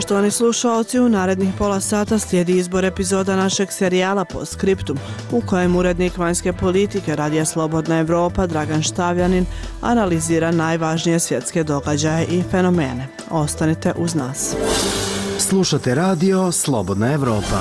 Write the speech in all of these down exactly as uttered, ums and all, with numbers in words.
Poštovani slušaoci, u narednih pola sata slijedi izbor epizoda našeg serijala Postscriptum, u kojem urednik vanjske politike Radija Slobodna Evropa Dragan Štavljanin analizira najvažnije svjetske događaje i fenomene. Ostanite uz nas. Slušate Radio Slobodna Evropa.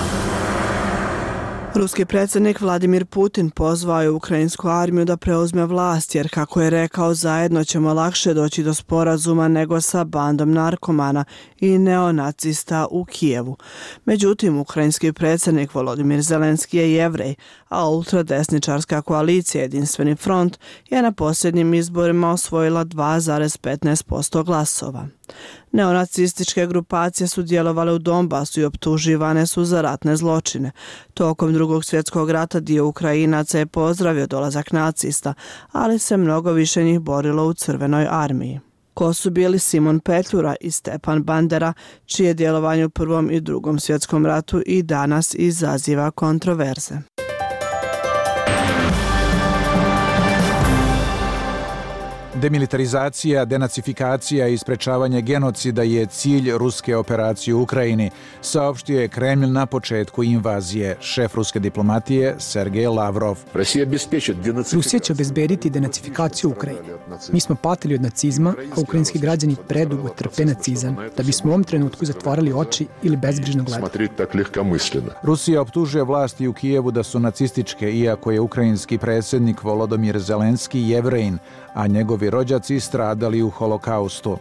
Ruski predsjednik Vladimir Putin pozvao je ukrajinsku armiju da preuzme vlast, jer kako je rekao, zajedno ćemo lakše doći do sporazuma nego sa bandom narkomana i neonacista u Kijevu. Međutim, ukrajinski predsjednik Volodymyr Zelenski je Jevrej, a ultradesničarska koalicija Jedinstveni front je na posljednjim izborima osvojila dva zarez petnaest posto glasova. Neonacističke grupacije su djelovale u Donbasu i optuživane su za ratne zločine. Tokom drugog svjetskog rata dio Ukrajinaca je pozdravio dolazak nacista, ali se mnogo više njih borilo u Crvenoj armiji. Ko su bili Simon Petljura i Stepan Bandera, čije djelovanje u Prvom i Drugom svjetskom ratu i danas izaziva kontroverze. Demilitarizacija, denacifikacija i sprečavanje genocida je cilj ruske operacije u Ukrajini, saopštio je Kremlj na početku invazije. Šef ruske diplomatije Sergej Lavrov. Rusija će obezbediti denacifikaciju Ukrajine. Mi smo patili od nacizma, a ukrajinski građani predugo trpe nacizam, da bismo u ovom trenutku zatvarali oči ili bezbrižno gledali. Rusija optužuje vlasti u Kijevu da su nacističke, iako je ukrajinski predsjednik Volodymyr Zelenski Jevrejin, a njegovi rođaci stradali u holokaustu.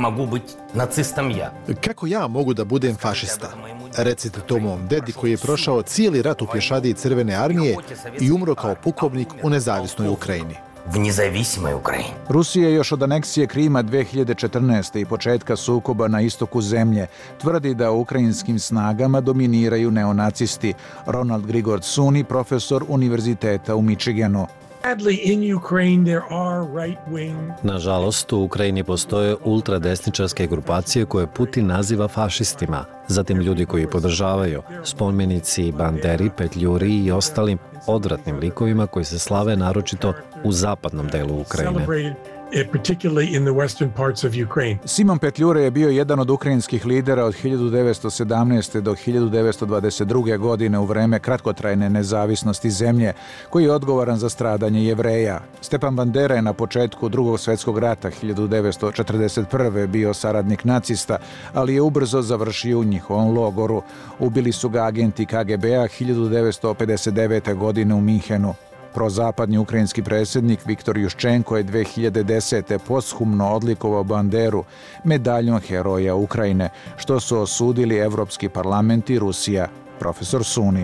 Kako ja mogu da budem fašista? Recite to mom dedi koji je prošao cijeli rat u pješadiji Crvene armije i umro kao pukovnik u nezavisnoj Ukrajini. Rusija još od aneksije Krima dve hiljade četrnaeste. i početka sukoba na istoku zemlje tvrdi da u ukrajinskim snagama dominiraju neonacisti. Ronald Grigord Suni, profesor univerziteta u Michiganu. Nažalost, u Ukrajini postoje ultradesničarske grupacije koje Putin naziva fašistima. Zatim ljudi koji podržavaju spomenici Banderi, Petljuri i ostalim odvratnim likovima koji se slave naročito u zapadnom delu Ukrajine. Simon Petljura je bio jedan od ukrajinskih lidera od hiljadu devetsto sedamnaeste. do hiljadu devetsto dvadeset druge. godine u vreme kratkotrajne nezavisnosti zemlje, koji je odgovoran za stradanje Jevreja. Stepan Bandera je na početku Drugog svjetskog rata hiljadu devetsto četrdeset prve. bio saradnik nacista, ali je ubrzo završio u njihovom logoru. Ubili su ga agenti K G B-a hiljadu devetsto pedeset devete. godine u Minhenu. Prozapadni ukrajinski predsjednik Viktor Juščenko je dve hiljade desete. posthumno odlikovao Banderu medaljom Heroja Ukrajine, što su osudili Evropski parlament i Rusija. Profesor Suni.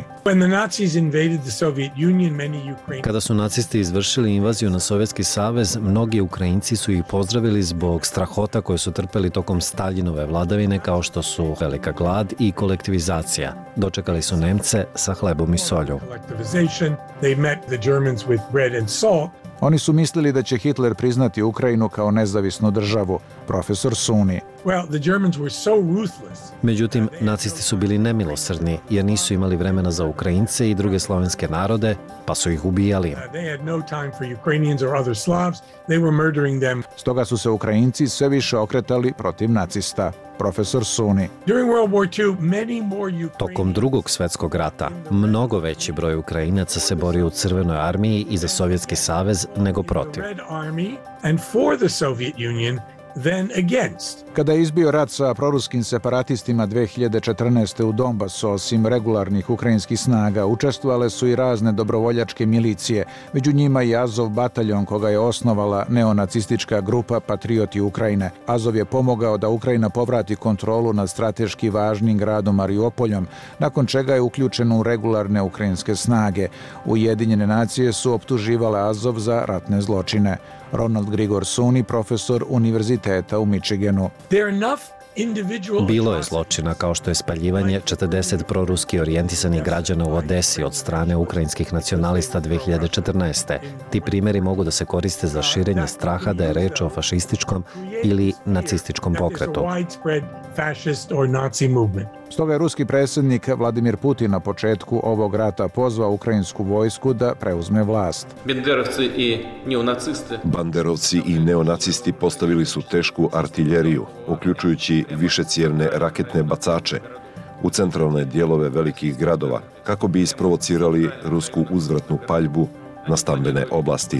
Kada su nacisti izvršili invaziju na Sovjetski savez, mnogi Ukrajinci su ih pozdravili zbog strahota koje su trpeli tokom Staljinove vladavine, kao što su velika glad i kolektivizacija. Dočekali su Nemce sa hlebom i solju. Oni su mislili da će Hitler priznati Ukrajinu kao nezavisnu državu. Profesor Suni. Međutim, nacisti su bili nemilosrdni jer nisu imali vremena za Ukrajince i druge slovenske narode, pa su ih ubijali. Stoga su se Ukrajinci sve više okretali protiv nacista. Profesor Suni. Tokom Drugog svjetskog rata, mnogo veći broj Ukrajinaca se borio u Crvenoj armiji i za Sovjetski savez nego protiv. Kada je izbio rat sa proruskim separatistima dve hiljade četrnaeste. u Donbasu, osim regularnih ukrajinskih snaga, učestvovale su i razne dobrovoljačke milicije, među njima i Azov bataljon koga je osnovala neonacistička grupa Patrioti Ukrajine. Azov je pomogao da Ukrajina povrati kontrolu nad strateški važnim gradom Mariupoljom, nakon čega je uključen u regularne ukrajinske snage. Ujedinjene nacije su optuživale Azov za ratne zločine. Ronald Grigord Suni, profesor univerziteta u Michiganu. Bilo je zločina kao što je spaljivanje četrdeset proruski orijentisanih građana u Odesi od strane ukrajinskih nacionalista dve hiljade četrnaeste. Ti primjeri mogu da se koriste za širenje straha da je reč o fašističkom ili nacističkom pokretu. fascist or Nazi movement. Stoga je ruski predsjednik Vladimir Putin na početku ovog rata pozvao ukrajinsku vojsku da preuzme vlast. Banderovci i neonacisti postavili su tešku artiljeriju, uključujući višecjevne raketne bacače, u centralne dijelove velikih gradova, kako bi isprovocirali rusku uzvratnu paljbu na stambene oblasti.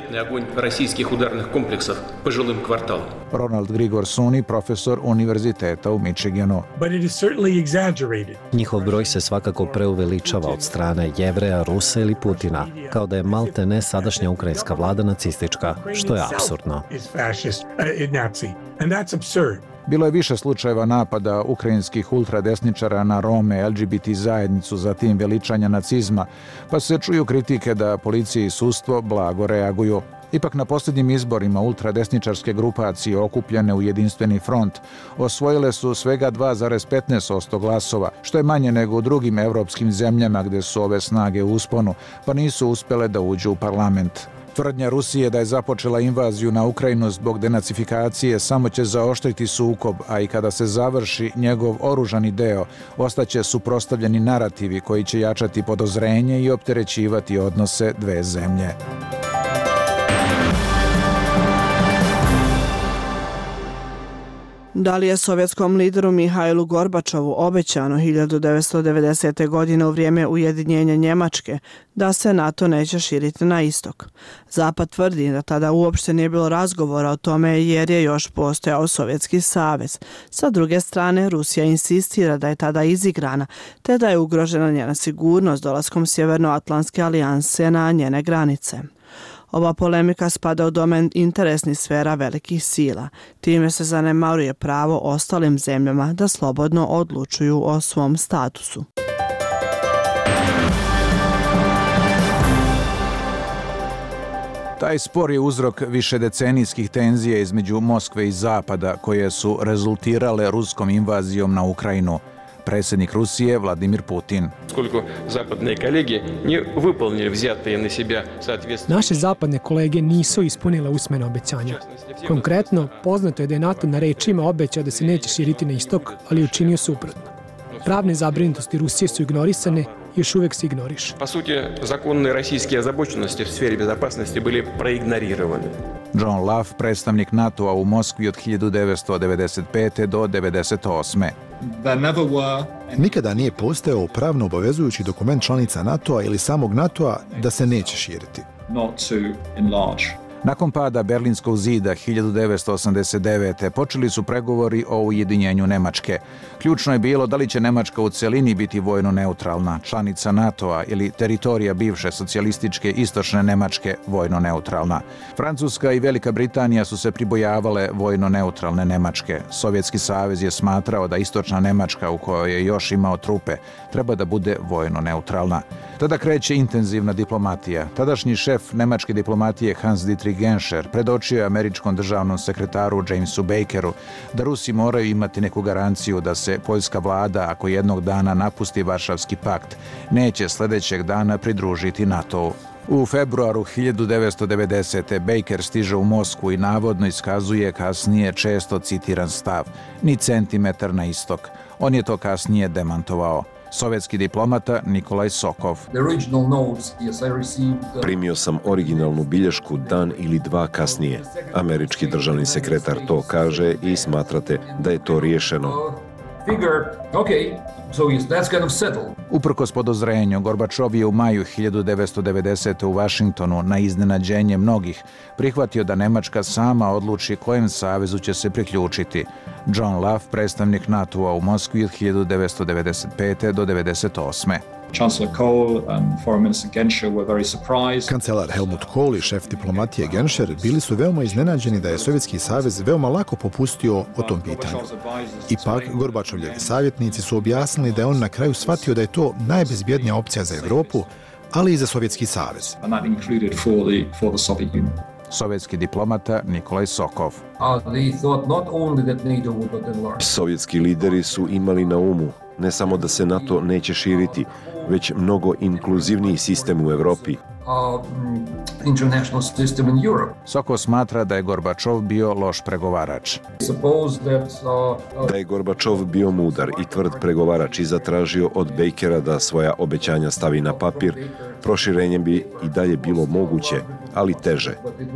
Ronald Grigor Suni, profesor univerziteta u Michiganu. Njihov broj se svakako preuveličava od strane Jevreja, Rusa ili Putina, kao da je malte ne sadašnja ukrajinska vlada nacistička, što je apsurdno. Bilo je više slučajeva napada ukrajinskih ultradesničara na Rome, L G B T zajednicu, zatim veličanja nacizma, pa se čuju kritike da policija i sudstvo blago reaguju. Ipak na posljednjim izborima ultradesničarske grupacije okupljene u jedinstveni front osvojile su svega dva zarez petnaest posto glasova, što je manje nego u drugim evropskim zemljama gde su ove snage u usponu, pa nisu uspjele da uđu u parlament. Tvrdnja Rusije da je započela invaziju na Ukrajinu zbog denacifikacije samo će zaoštriti sukob, a i kada se završi njegov oružani deo, ostaće suprotstavljeni narativi koji će jačati podozrenje i opterećivati odnose dve zemlje. Da li je sovjetskom lideru Mihajlu Gorbačovu obećano hiljadu devetsto devedesete. godine u vrijeme ujedinjenja Njemačke da se NATO neće širiti na istok? Zapad tvrdi da tada uopšte nije bilo razgovora o tome jer je još postojao Sovjetski savez. Sa druge strane, Rusija insistira da je tada izigrana, te da je ugrožena njena sigurnost dolaskom Sjevernoatlantske alijanse na njene granice. Ova polemika spada u domen interesnih sfera velikih sila. Time se zanemaruje pravo ostalim zemljama da slobodno odlučuju o svom statusu. Taj spor je uzrok višedecenijskih tenzija između Moskve i Zapada koje su rezultirale ruskom invazijom na Ukrajinu. Predsjednik Rusije Vladimir Putin. Naše zapadne kolege nisu ispunile usmena obećanja. Konkretno, poznato je da je NATO na rečima obećao da se neće širiti na istok, ali učinio suprotno. Pravne zabrinutosti Rusije su ignorisane i još uvijek se ignoriše. Po suti, zakonne российские озабоченности в сфере безопасности были проигнорированы. John Love, predstavnik NATO-a u Moskvi od hiljadu devetsto devedeset pete. do devedeset osme. Nikada nije postojao pravno obavezujući dokument članica NATO-a ili samog NATO-a da se neće širiti. Nakon pada Berlinskog zida hiljadu devetsto osamdeset devete. počeli su pregovori o ujedinjenju Nemačke. Ključno je bilo da li će Nemačka u celini biti vojno neutralna, članica NATO-a ili teritorija bivše socijalističke istočne Nemačke vojno neutralna. Francuska i Velika Britanija su se pribojavale vojno neutralne Nemačke. Sovjetski savez je smatrao da istočna Nemačka, u kojoj je još imao trupe, treba da bude vojno neutralna. Tada kreće intenzivna diplomatija. Tadašnji šef nemačke diplomatije Hans-Dietrich Genscher predočio je američkom državnom sekretaru Jamesu Bakeru da Rusi moraju imati neku garanciju da se poljska vlada, ako jednog dana napusti Varšavski pakt, neće sljedećeg dana pridružiti NATO-u. U februaru hiljadu devetsto devedesete. Baker stiže u Moskvu i navodno iskazuje kasnije često citiran stav: ni centimetar na istok. On je to kasnije demantovao. Sovjetski diplomata Nikolaj Sokov. Primio sam originalnu bilješku dan ili dva kasnije. Američki državni sekretar to kaže i smatrate da je to riješeno. Uprkos podozrenju, Gorbačov je u maju hiljadu devetsto devedesete. u Vašingtonu na iznenađenje mnogih prihvatio da Nemačka sama odluči kojem savezu će se priključiti. John Love, predstavnik NATO-a u Moskvi od hiljadu devetsto devedeset pete. do devedeset osme. Kancelar Helmut Kohl i šef diplomatije Genscher bili su veoma iznenađeni da je Sovjetski savez veoma lako popustio o tom pitanju. Ipak, Gorbačovljevi savjetnici su objasnili da je on na kraju shvatio da je to najbezbjednija opcija za Evropu, ali i za Sovjetski savez. Sovjetski diplomata Nikolaj Sokov. Sovjetski lideri su imali na umu ne samo da se NATO neće širiti, već mnogo inkluzivniji sistem u Evropi, Sokol smatra da je Gorbačov bio loš pregovarač. Da je Gorbačov bio mudar i tvrd pregovarač i zatražio od Bakera da svoja obećanja stavi na papir, proširenje bi i dalje bilo moguće, ali teže.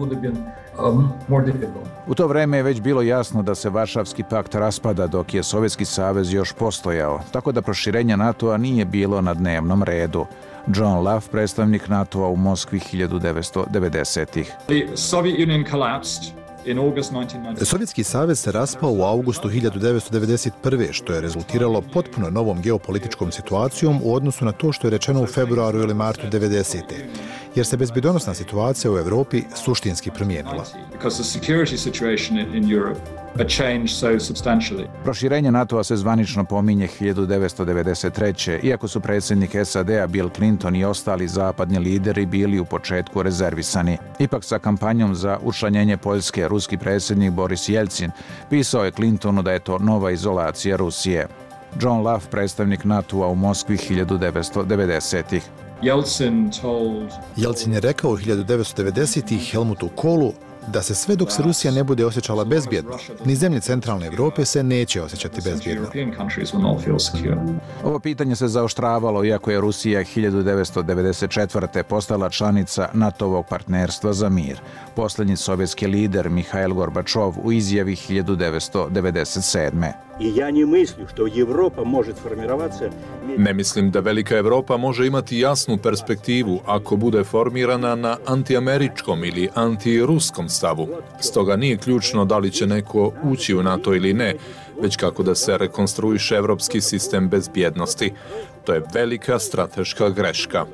U to vreme je već bilo jasno da se Varšavski pakt raspada dok je Sovjetski savez još postojao, tako da proširenja NATO-a nije bilo na dnevnom redu. John Love, predstavnik NATO-a u Moskvi hiljadu devetsto devedesetih. Sovjetski savez se raspao u avgustu hiljadu devetsto devedeset prve. što je rezultiralo potpuno novom geopolitičkom situacijom u odnosu na to što je rečeno u februaru ili martu devedesete. jer se bezbjednosna situacija u Evropi suštinski promijenila. Proširenje NATO-a se zvanično pominje hiljadu devetsto devedeset treće. iako su predsjednik S A D-a Bill Clinton i ostali zapadni lideri bili u početku rezervisani. Ipak sa kampanjom za učlanjenje Poljske, ruski predsjednik Boris Jelcin pisao je Clintonu da je to nova izolacija Rusije. John Love, predstavnik NATO-a u Moskvi hiljadu devetsto devedesetih. Jelcin je rekao u hiljadu devetsto devedesetih Helmutu Kohlu da se sve dok se Rusija ne bude osjećala bezbjedno, ni zemlje centralne Evrope se neće osjećati bezbjedno. Ovo pitanje se zaoštravalo iako je Rusija hiljadu devetsto devedeset četvrte. postala članica NATO-ovog partnerstva za mir. Posljednji sovjetski lider Mihail Gorbačov u izjavi hiljadu devetsto devedeset sedme. Ne mislim da velika Evropa može imati jasnu perspektivu ako bude formirana na antiameričkom ili antiruskom stavu. Stoga nije ključno da li će neko ući u NATO ili ne, već kako da se rekonstruiše evropski sistem bezbjednosti. To je velika strateška greška.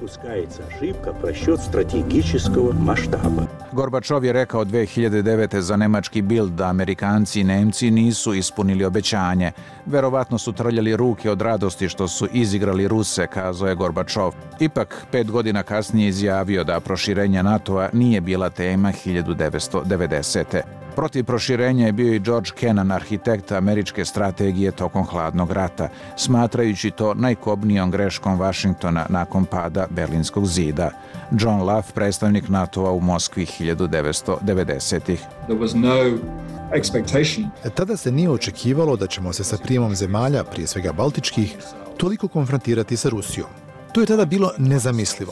Gorbačov je rekao dve hiljade devete. za nemački Bild da Amerikanci i Nemci nisu ispunili obećanje. Verovatno su trljali ruke od radosti što su izigrali Ruse, kazao je Gorbačov. Ipak, pet godina kasnije izjavio da proširenje NATO-a nije bila tema hiljadu devetsto devedesete. Protiv proširenja je bio i George Kennan, arhitekt američke strategije tokom hladnog rata, smatrajući to najkobnijom greškom Vašingtona nakon pada Berlinskog zida. John Love, predstavnik NATO-a u Moskvi hiljadu devetsto devedesetih. Tada se nije očekivalo da ćemo se sa prijemom zemalja, prije svega baltičkih, toliko konfrontirati sa Rusijom. To je tada bilo nezamislivo.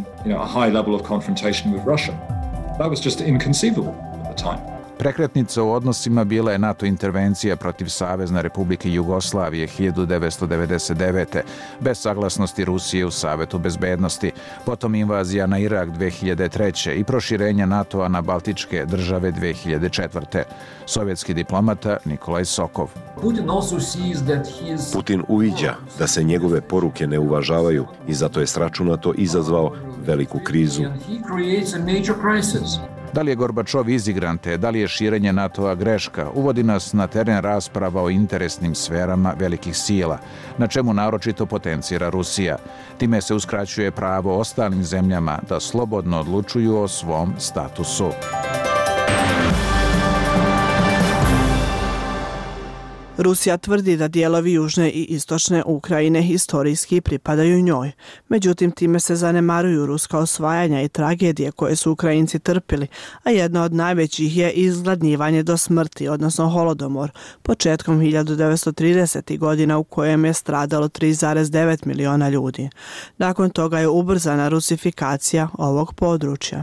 Prekretnica u odnosima bila je NATO intervencija protiv Savezne Republike Jugoslavije hiljadu devetsto devedeset devete. bez saglasnosti Rusije u Savetu bezbednosti, potom invazija na Irak dve hiljade treće. i proširenje NATO-a na Baltičke države dve hiljade četvrte. Sovjetski diplomata Nikolaj Sokov. Putin uviđa da se njegove poruke ne uvažavaju i zato je sračunato izazvao veliku krizu. Da li je Gorbačov izigran te, da li je širenje NATO-a greška, uvodi nas na teren rasprava o interesnim sferama velikih sila, na čemu naročito potencira Rusija. Time se uskraćuje pravo ostalim zemljama da slobodno odlučuju o svom statusu. Rusija tvrdi da dijelovi južne i istočne Ukrajine historijski pripadaju njoj. Međutim, time se zanemaruju ruska osvajanja i tragedije koje su Ukrajinci trpili, a jedna od najvećih je izgladnjivanje do smrti, odnosno holodomor, početkom hiljadu devetsto tridesetih. godina u kojem je stradalo tri zarez devet miliona ljudi. Nakon toga je ubrzana rusifikacija ovog područja.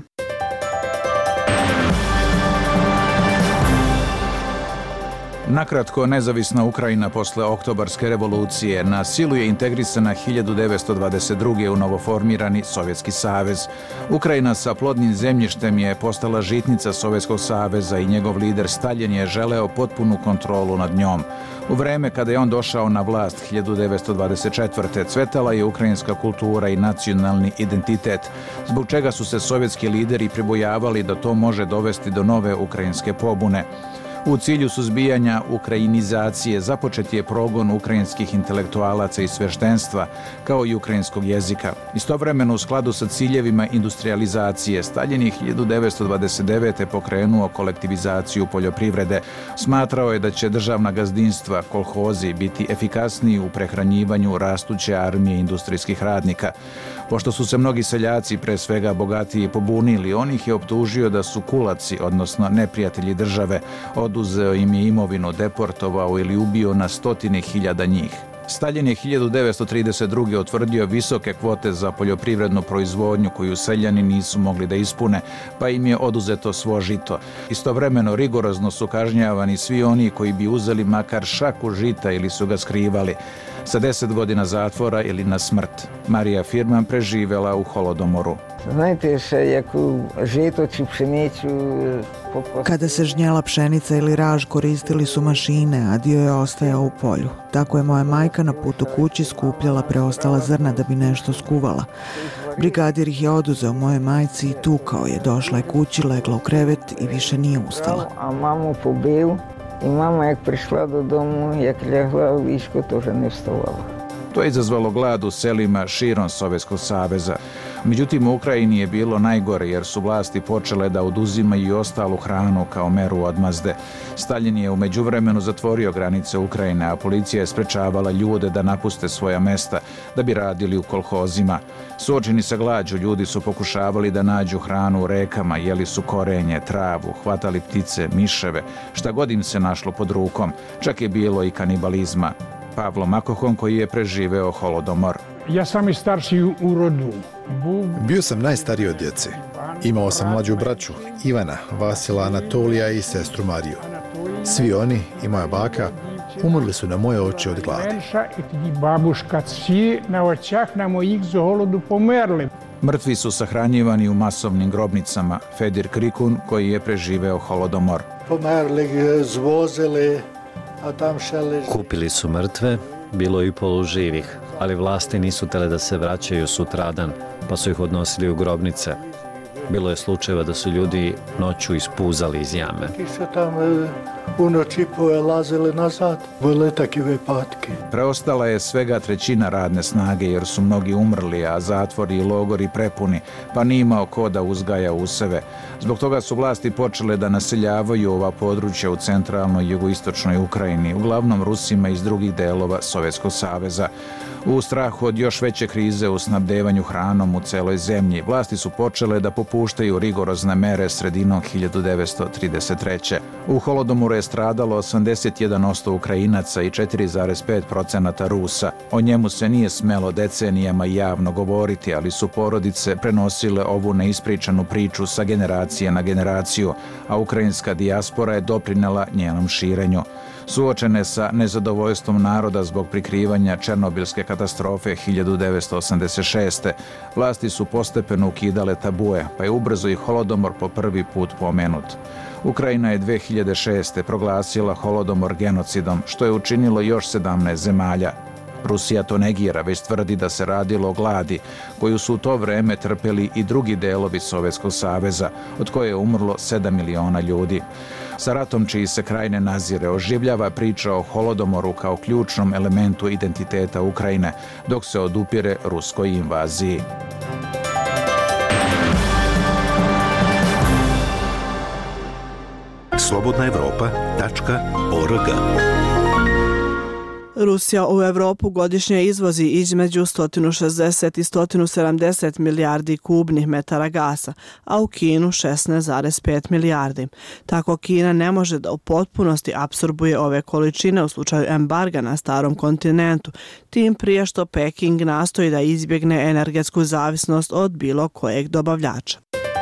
Nakratko, nezavisna Ukrajina posle Oktobarske revolucije na silu je integrisana hiljadu devetsto dvadeset druge. u novoformirani Sovjetski savez. Ukrajina sa plodnim zemljištem je postala žitnica Sovjetskog saveza i njegov lider Staljin je želeo potpunu kontrolu nad njom. U vreme kada je on došao na vlast hiljadu devetsto dvadeset četvrte. cvetala je ukrajinska kultura i nacionalni identitet, zbog čega su se sovjetski lideri pribojavali da to može dovesti do nove ukrajinske pobune. U cilju suzbijanja ukrajinizacije započet je progon ukrajinskih intelektualaca i sveštenstva, kao i ukrajinskog jezika. Istovremeno, u skladu sa ciljevima industrializacije, Staljin je hiljadu devetsto dvadeset devete pokrenuo kolektivizaciju poljoprivrede. Smatrao je da će državna gazdinstva, kolhozi, biti efikasniji u prehranjivanju rastuće armije industrijskih radnika. Pošto su se mnogi seljaci, pre svega bogatiji, pobunili, on ih je optužio da su kulaci, odnosno neprijatelji države, oduzeo im je imovinu, deportovao ili ubio na stotine hiljada njih. Staljin je hiljadu devetsto trideset druge utvrdio visoke kvote za poljoprivrednu proizvodnju koju seljani nisu mogli da ispune, pa im je oduzeto svo žito. Istovremeno rigorozno su kažnjavani svi oni koji bi uzeli makar šaku žita ili su ga skrivali, sa deset godina zatvora ili na smrt. Marija Firman preživela u Holodomoru. Znajte še, ako žito či pšenicu... Kada se žnjela pšenica ili raž, koristili su mašine, a dio je ostajao u polju. Tako je moja majka na putu kući skupljala preostala zrna da bi nešto skuvala. Brigadir ih je oduzeo moje majci i tukao je. Došla je kući, legla u krevet i više nije ustala. A mamu pobiju i mama jak prišla do domu, jak ljegla u viško, tože ne vstavala. To je izazvalo glad u selima širom Sovjetskog saveza. Međutim, u Ukrajini je bilo najgore jer su vlasti počele da oduzimaju i ostalu hranu kao meru odmazde. Staljin je u međuvremenu zatvorio granice Ukrajine, a policija je sprečavala ljude da napuste svoja mesta da bi radili u kolhozima. Suočeni sa glađu, ljudi su pokušavali da nađu hranu u rekama, jeli su korenje, travu, hvatali ptice, miševe, šta god im se našlo pod rukom. Čak je bilo i kanibalizma. Pavlo Makohon, koji je preživeo Holodomor. Ja sam i starši u rodu. Bio sam najstariji od djece. Imao sam mlađu braću, Ivana, Vasila, Anatolija i sestru Mariju. Svi oni i moja baka umrli su na moje oči od gladi. Babuška, svi na očah na mojih za holodu pomerli. Mrtvi su sahranjivani u masovnim grobnicama. Fedir Krikun, koji je preživeo Holodomor. Pomerli, zvozili. Kupili su mrtve, bilo i poluživih, ali vlasti nisu tele da se vraćaju sutradan, pa su ih odnosili u grobnice. Bilo je slučajeva da su ljudi noću ispuzali iz jame. U noći polazili nazad, bile takve patke. Preostala je svega trećina radne snage jer su mnogi umrli, a zatvori i logori prepuni, pa nije imao ko da uzgaja useve. Zbog toga su vlasti počele da naseljavaju ova područja u centralnoj i jugoistočnoj Ukrajini, uglavnom Rusima iz drugih delova Sovjetskog saveza. U strahu od još veće krize u snabdevanju hranom u celoj zemlji, vlasti su počele da popuštaju rigorozne mere sredinom hiljadu devetsto trideset treće. U Holodomoru je stradalo osamdeset jedan posto Ukrajinaca i četiri zarez pet posto Rusa. O njemu se nije smelo decenijama javno govoriti, ali su porodice prenosile ovu neispričanu priču sa generacije na generaciju, a ukrajinska dijaspora je doprinela njenom širenju. Suočene sa nezadovoljstvom naroda zbog prikrivanja Černobilske katastrofe hiljadu devetsto osamdeset šeste. vlasti su postepeno ukidale tabue, pa je ubrzo i Holodomor po prvi put pomenut. Ukrajina je dve hiljade šeste. proglasila Holodomor genocidom, što je učinilo još sedamnaest zemalja. Rusija to negira, već tvrdi da se radilo o gladi, koju su u to vreme trpeli i drugi delovi Sovjetskog saveza, od koje je umrlo sedam miliona ljudi. Sa ratom čiji se kraj ne nazire, oživljava priča o Holodomoru kao ključnom elementu identiteta Ukrajine, dok se odupire ruskoj invaziji. slobodna evropa tačka org. Rusija u Evropu godišnje izvozi između sto šezdeset i sto sedamdeset milijardi kubnih metara gasa, a u Kinu šesnaest zarez pet milijardi. Tako Kina ne može da u potpunosti apsorbuje ove količine u slučaju embarga na starom kontinentu, tim prije što Peking nastoji da izbjegne energetsku zavisnost od bilo kojeg dobavljača.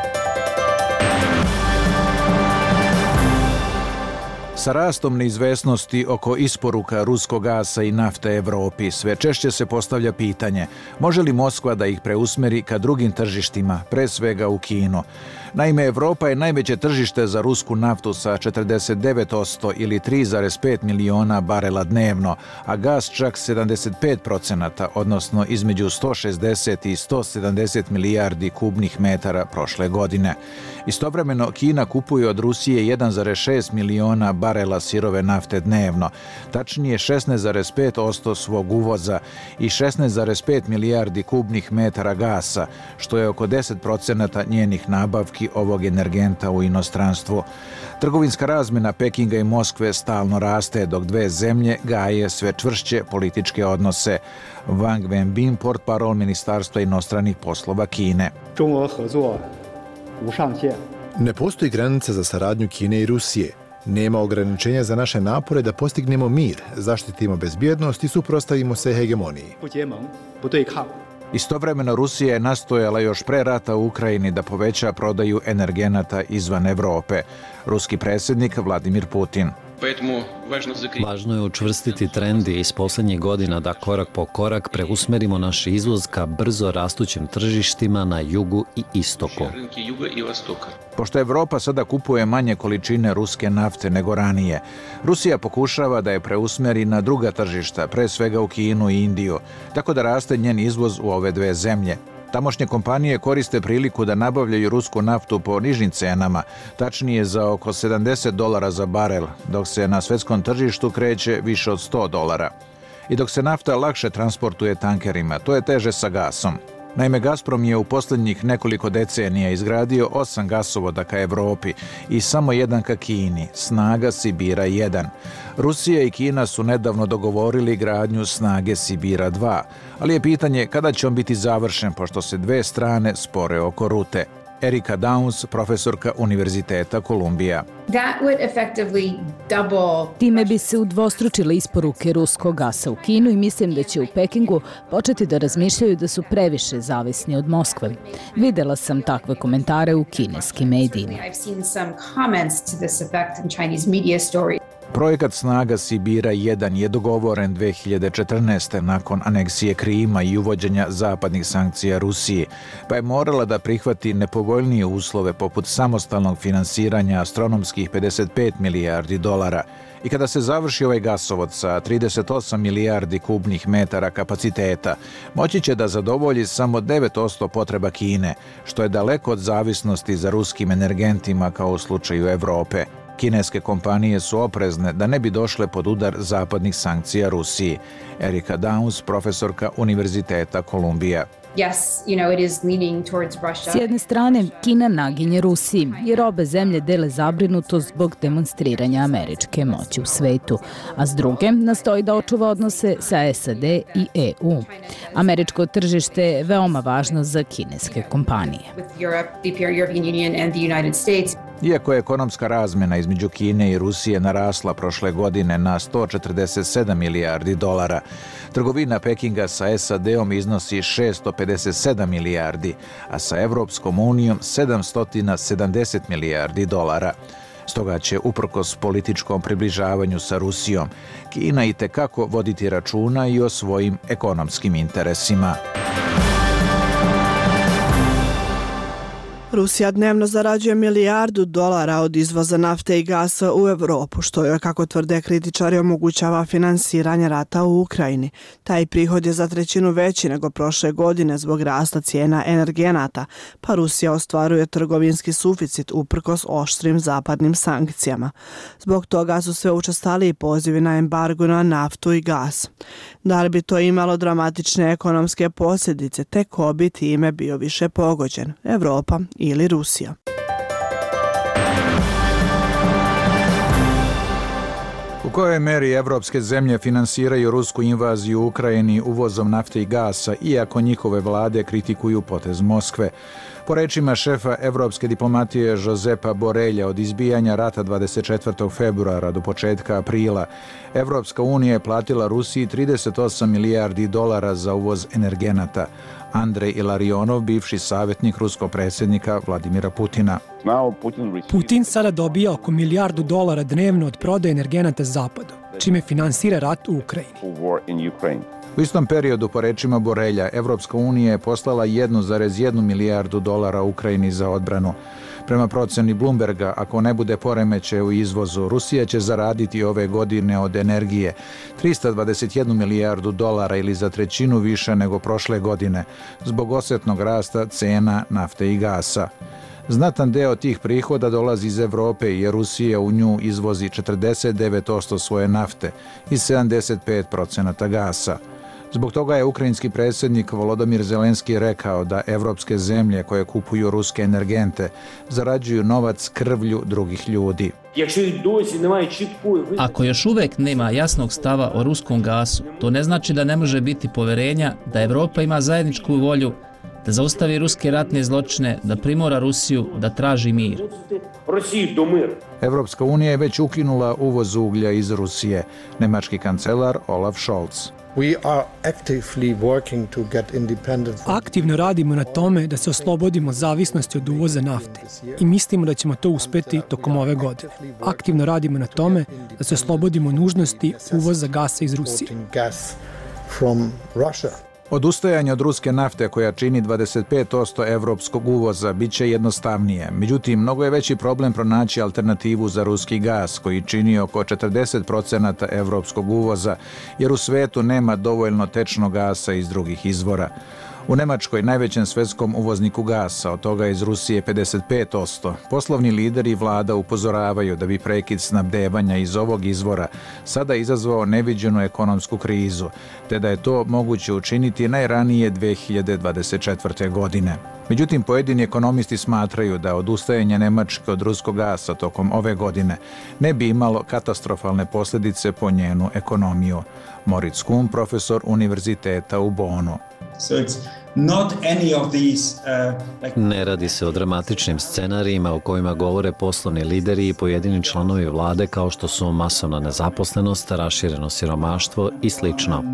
Sa rastom neizvesnosti oko isporuka ruskog gasa i nafte Evropi sve češće se postavlja pitanje može li Moskva da ih preusmeri ka drugim tržištima, pre svega u Kinu. Naime, Evropa je najveće tržište za rusku naftu sa četrdeset devet posto ili tri zarez pet miliona barela dnevno, a gas čak sedamdeset pet posto, odnosno između sto šezdeset i sto sedamdeset milijardi kubnih metara prošle godine. Istovremeno, Kina kupuje od Rusije jedan zarez šest miliona barela barela sirove nafte dnevno, tačnije šesnaest zarez pet posto svog uvoza i šesnaest zarez pet milijardi kubnih metara gasa, što je oko deset procenata njenih nabavki ovog energenta u inostranstvu. Trgovinska razmjena Pekinga i Moskve stalno raste, dok dve zemlje gaje sve čvršće političke odnose. Wang Wenbin, portparol Ministarstva inostranih poslova Kine. Ne postoji granica za saradnju Kine i Rusije. Nema ograničenja za naše napore da postignemo mir, zaštitimo bezbjednost i suprotstavimo se hegemoniji. Istovremeno Rusija je nastojala još pre rata u Ukrajini da poveća prodaju energenata izvan Evrope. Ruski predsjednik Vladimir Putin. Važno je učvrstiti trend i iz posljednjih godina da korak po korak preusmerimo naš izvoz ka brzo rastućim tržištima na jugu i istoku. Pošto Evropa sada kupuje manje količine ruske nafte nego ranije, Rusija pokušava da je preusmeri na druga tržišta, pre svega u Kinu i Indiju, tako da raste njen izvoz u ove dve zemlje. Tamošnje kompanije koriste priliku da nabavljaju rusku naftu po nižim cenama, tačnije za oko sedamdeset dolara za barel, dok se na svetskom tržištu kreće više od sto dolara. I dok se nafta lakše transportuje tankerima, to je teže sa gasom. Naime, Gazprom je u posljednjih nekoliko decenija izgradio osam gasovoda ka Evropi i samo jedan ka Kini, snaga Sibira jedan. Rusija i Kina su nedavno dogovorili gradnju snage Sibira dva, ali je pitanje kada će on biti završen, pošto se dve strane spore oko rute. Erika Downs, profesorka Univerziteta Kolumbija. Time bi se udvostručile isporuke ruskog gasa u Kinu i mislim da će u Pekingu početi da razmišljaju da su previše zavisni od Moskve. Videla sam takve komentare u kineskim medijima. Projekat snaga Sibira jedan je dogovoren dve hiljade četrnaeste. nakon aneksije Krima i uvođenja zapadnih sankcija Rusiji, pa je morala da prihvati nepovoljnije uslove poput samostalnog finansiranja astronomskih pedeset pet milijardi dolara. I kada se završi ovaj gasovod sa trideset osam milijardi kubnih metara kapaciteta, moći će da zadovolji samo devet posto potreba Kine, što je daleko od zavisnosti za ruskim energentima kao u slučaju Evrope. Kineske kompanije su oprezne da ne bi došle pod udar zapadnih sankcija Rusiji. Erika Downs, profesorka Univerziteta Kolumbija. S jedne strane, Kina naginje Rusiji, jer obe zemlje dele zabrinutost zbog demonstriranja američke moći u svetu, a s druge nastoji da očuva odnose sa S A D i E U. Američko tržište je veoma važno za kineske kompanije. Iako je ekonomska razmjena između Kine i Rusije narasla prošle godine na sto četrdeset sedam milijardi dolara, trgovina Pekinga sa S A D-om iznosi šesto pedeset sedam milijardi, a sa Evropskom unijom sedamsto sedamdeset milijardi dolara. Stoga će, uprkos političkom približavanju sa Rusijom, Kina itekako voditi računa i o svojim ekonomskim interesima. Rusija dnevno zarađuje milijardu dolara od izvoza nafte i gasa u Evropu, što joj, kako tvrde kritičari, omogućava finansiranje rata u Ukrajini. Taj prihod je za trećinu veći nego prošle godine zbog rasta cijena energenata, pa Rusija ostvaruje trgovinski suficit uprkos oštrim zapadnim sankcijama. Zbog toga su sve učestaliji pozivi na embargo na naftu i gas. Da li bi to imalo dramatične ekonomske posljedice, te ko bi time bio više pogođen, Evropa ili Rusija? U kojoj meri evropske zemlje finansiraju rusku invaziju u Ukrajini uvozom nafte i gasa, iako njihove vlade kritikuju potez Moskve? Po rečima šefa evropske diplomatije Josepa Borelja, od izbijanja rata dvadeset četvrtog februara do početka aprila, Evropska unija je platila Rusiji trideset osam milijardi dolara za uvoz energenata. Andrej Ilarionov, bivši savjetnik ruskog predsjednika Vladimira Putina. Putin sada dobija oko milijardu dolara dnevno od prodaje energenata Zapadu, čime finansira rat u Ukrajini. U istom periodu, po rečima Borelja, Evropska unija je poslala jednu zarez jednu milijardu dolara Ukrajini za odbranu. Prema proceni Bloomberga, ako ne bude poremeće u izvozu, Rusija će zaraditi ove godine od energije trista dvadeset jednu milijardu dolara ili za trećinu više nego prošle godine, zbog osjetnog rasta cena nafte i gasa. Znatan deo tih prihoda dolazi iz Evrope jer Rusija u nju izvozi četrdeset devet posto svoje nafte i sedamdeset pet posto gasa. Zbog toga je ukrajinski predsjednik Volodymyr Zelenski rekao da evropske zemlje koje kupuju ruske energente zarađuju novac krvlju drugih ljudi. Ako još uvek nema jasnog stava o ruskom gasu, to ne znači da ne može biti poverenja da Evropa ima zajedničku volju da zaustavi ruske ratne zločine, da primora Rusiju da traži mir. Evropska unija je već ukinula uvoz uglja iz Rusije, nemački kancelar Olaf Scholz. Aktivno radimo na tome da se oslobodimo zavisnosti od uvoza nafte i mislimo da ćemo to uspeti tokom ove godine. Aktivno radimo na tome da se oslobodimo nužnosti uvoza gasa iz Rusije. Odustajanje od ruske nafte koja čini dvadeset pet posto evropskog uvoza bit će jednostavnije. Međutim, mnogo je veći problem pronaći alternativu za ruski gas koji čini oko četrdeset posto evropskog uvoza jer u svetu nema dovoljno tečnog gasa iz drugih izvora. U Nemačkoj, najvećem svetskom uvozniku gasa, od toga iz Rusije pedeset pet posto, poslovni lideri i vlada upozoravaju da bi prekid snabdevanja iz ovog izvora sada izazvao neviđenu ekonomsku krizu, te da je to moguće učiniti najranije dve hiljade dvadeset četvrte. godine. Međutim, pojedini ekonomisti smatraju da odustajanje Nemačke od ruskog gasa tokom ove godine ne bi imalo katastrofalne posljedice po njenu ekonomiju. Moritz Kuhn, profesor univerziteta u Bonu. Ne radi se o dramatičnim scenarijima o kojima govore poslovni lideri i pojedini članovi vlade kao što su masovna nezaposlenost, rašireno siromaštvo i slično.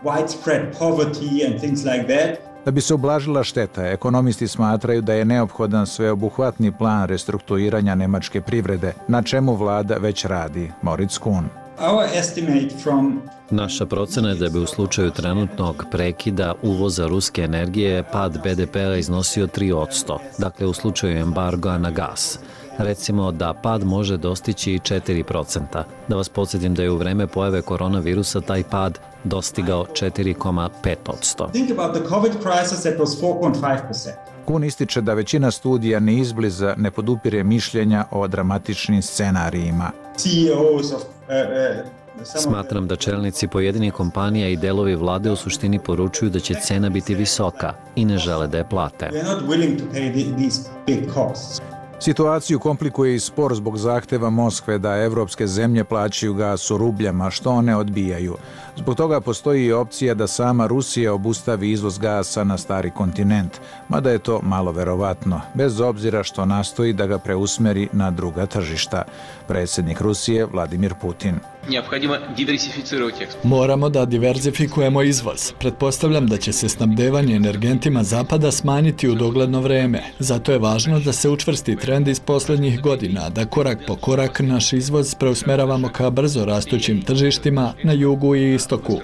Da bi se ublažila šteta, ekonomisti smatraju da je neophodan sveobuhvatni plan restrukturiranja nemačke privrede, na čemu vlada već radi. Moritz Kuhn. Naša procena je da bi u slučaju trenutnog prekida uvoza ruske energije pad be de pe-a iznosio tri posto, dakle u slučaju embarga na gas. Recimo da pad može dostići i četiri posto. Da vas podsjetim da je u vreme pojave koronavirusa taj pad dostigao četiri zarez pet posto. Kuhn ističe da većina studija ni izbliza ne podupire mišljenja o dramatičnim scenarijima. Smatram da čelnici pojedinih kompanija i delovi vlade u suštini poručuju da će cena biti visoka i ne žele da je plate. Situaciju komplikuje i spor zbog zahteva Moskve da evropske zemlje plaćaju gas u rubljama, što one odbijaju. Zbog toga postoji i opcija da sama Rusija obustavi izvoz gasa na stari kontinent, mada je to malo verovatno, bez obzira što nastoji da ga preusmeri na druga tržišta. Predsjednik Rusije Vladimir Putin. Moramo da diverzifikujemo izvoz. Pretpostavljam da će se snabdevanje energentima Zapada smanjiti u dogledno vreme. Zato je važno da se učvrsti trend iz posljednjih godina, da korak po korak naš izvoz preusmeravamo ka brzo rastućim tržištima na jugu i istoku.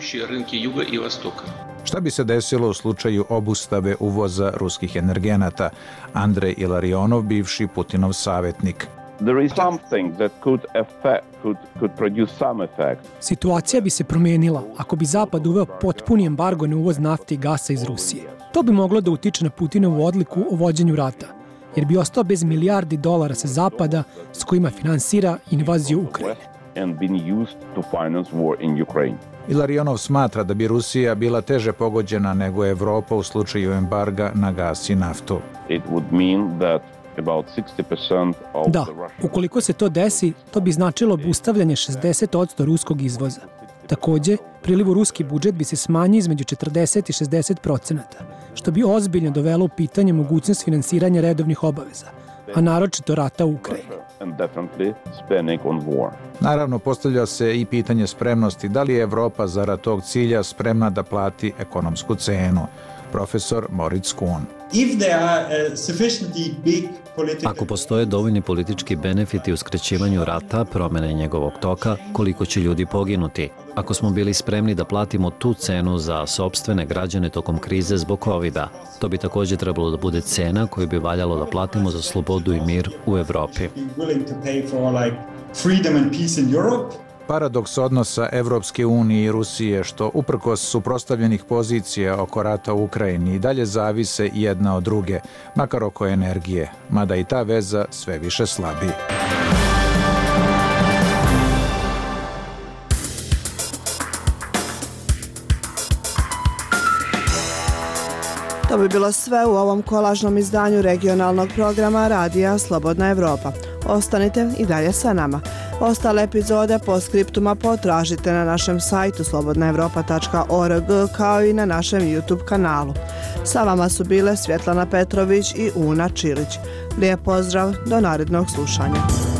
Šta bi se desilo u slučaju obustave uvoza ruskih energenata? Andrej Ilarionov, bivši Putinov savjetnik. Situacija bi se promijenila ako bi Zapad uveo potpuni embargo na uvoz nafte i gasa iz Rusije. To bi moglo da utiče na Putinovu odluku o vođenju rata, jer bi ostao bez milijardi dolara sa Zapada s kojima finansira invaziju Ukrajine. Ilarionov smatra da bi Rusija bila teže pogođena nego Evropa u slučaju embarga na gas i naftu. Da, ukoliko se to desi, to bi značilo obustavljanje šezdeset posto ruskog izvoza. Takođe, priliv u ruski budžet bi se smanjio između četrdeset i šezdeset procenata, što bi ozbiljno dovelo u pitanje mogućnost finansiranja redovnih obaveza, a naročito rata u Ukrajini. Naravno, postavlja se i pitanje spremnosti da li je Evropa zarad tog cilja spremna da plati ekonomsku cenu. Profesor Moritz Kuhn. Ako postoje dovoljni politički benefiti u skraćivanju rata, promene njegovog toka, koliko će ljudi poginuti? Ako smo bili spremni da platimo tu cenu za sopstvene građane tokom krize zbog kovida, to bi također trebalo da bude cena koju bi valjalo da platimo za slobodu i mir u Evropi. paradoks odnosa Evropske unije i Rusije, što uprkos suprotstavljenih pozicija oko rata u Ukrajini i dalje zavise jedna od druge, makar oko energije, mada i ta veza sve više slabi. To bi bilo sve u ovom kolažnom izdanju regionalnog programa Radija Slobodna Evropa. Ostanite i dalje sa nama. Ostale epizode Postscriptuma potražite na našem sajtu slobodna evropa tačka org kao i na našem YouTube kanalu. Sa vama su bile Svjetlana Petrović i Una Čilić. Lijep pozdrav, do narednog slušanja.